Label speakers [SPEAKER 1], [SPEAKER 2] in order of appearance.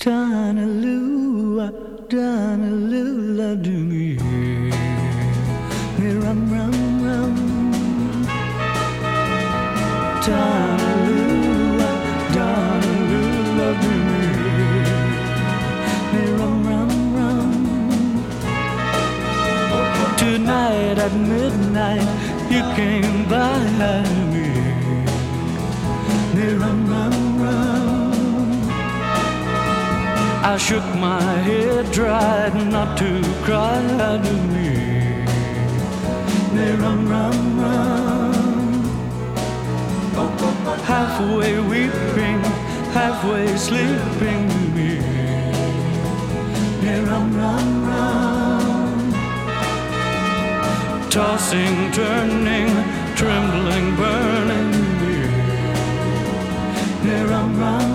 [SPEAKER 1] Tanaloo, Tanaloo, do me, me rum rum rum. Tanaloo, Tanaloo, do me, me rum rum rum. Tonight at midnight, you came by me, me rum rum rum. I shook my head, tried not to cry to me. Rum, rum, rum. Halfway weeping, halfway sleeping to me. Rum, rum, rum. Tossing, turning, trembling, burning to me. Rum, rum.